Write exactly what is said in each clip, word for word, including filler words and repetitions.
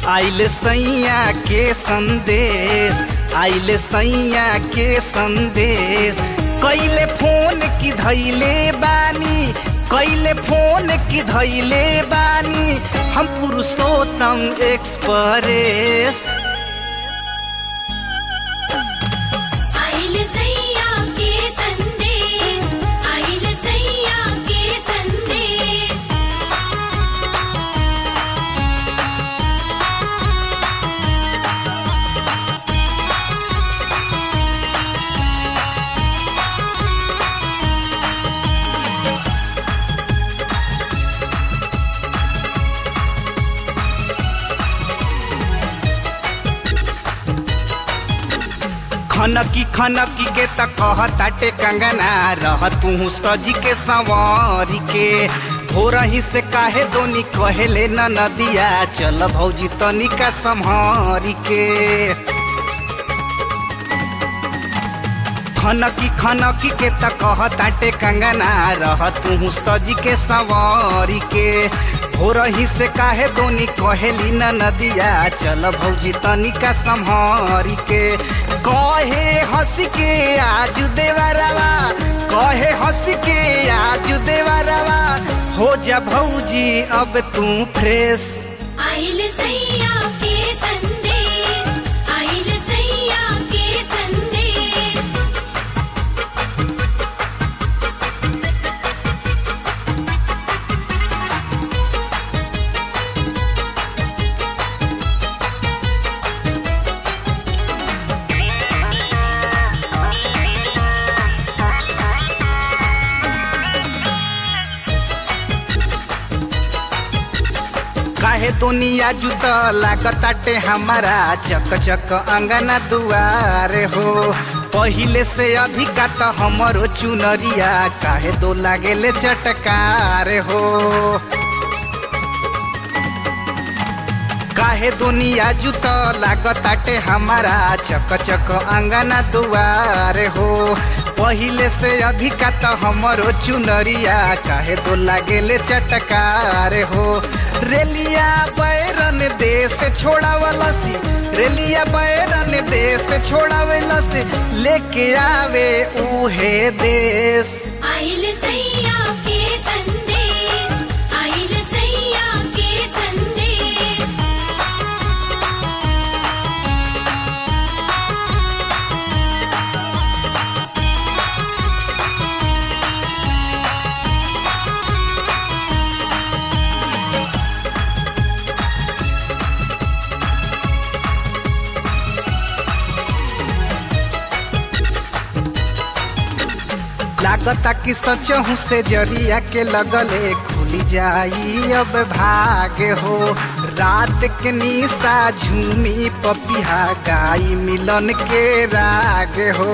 आइल सैया के संदेश आइल सैया के संदेश कैले फोन की धैले बानी कैले फोन की धैले बानी हम पुरुषोत्तम एक्सप्रेस। आइल सैया के संदेश आइल सैया के संदेश। खनकी खनकी के त कहताटे कंगना रह तू सजी के संवारी के भोरही से काहे दोनी कहेले न नदिया चल भौजी तनिका संहारी के। खनकी खनकी के त कहताटे कंगना रह तू सजी के संवारी के भोरही से काहे दोनी कहेली न नदिया चल भौजी तनिका संहारी के। कहे हंस के आज देवरवा कहे हंस के आज देवरवा हो जा भौजी अब तू फ्रेश। आइल सैया के संदेश आइल सैया के संदेश। काहे दुनिया जुत लागताटे हमारा चक चक अंगना दुआर हो पहिले से अधिका त हमरो चुनरिया काहे दो लागेले चटकार हो। काहे दुनिया जुत लागताटे हमारा चक चक अंगना दुआर हो पहिले से अधिका त हमरो चुनरिया काहे दो लागेले चटकार हो। रेलिया बैरन देश छोड़ावलसी रेलिया बैरन देश छोड़ावलसी लेके आवे उहे देश। आइल सैया के संदेश आइल सैया के संदेश। लागता कि सचहू से जरिया के लगले खुली जाई अब भाग हो रात के निशा झूमी पपिहा गाई मिलन के राग हो।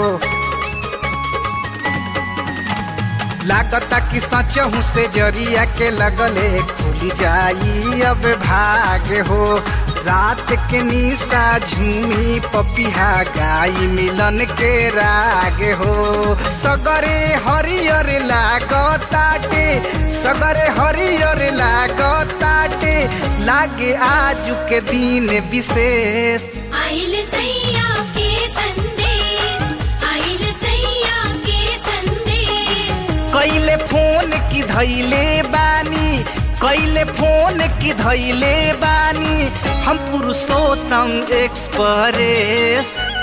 लागता कि सचहू से जरिया के लगले खुली जाई अब भाग हो रात के निशा झूमी पपिहा गाई मिलन के राग हो। सगरे हरियर लागताटे सगरे हरियर लागताटे लागे आजू के दिन विशेष। आइल सैया के संदेश आइल सैया के संदेश। कैले फोन की धैले बानी कैले फोन की धैले बानी हम पुरुषोत्तम एक्सप्रेस।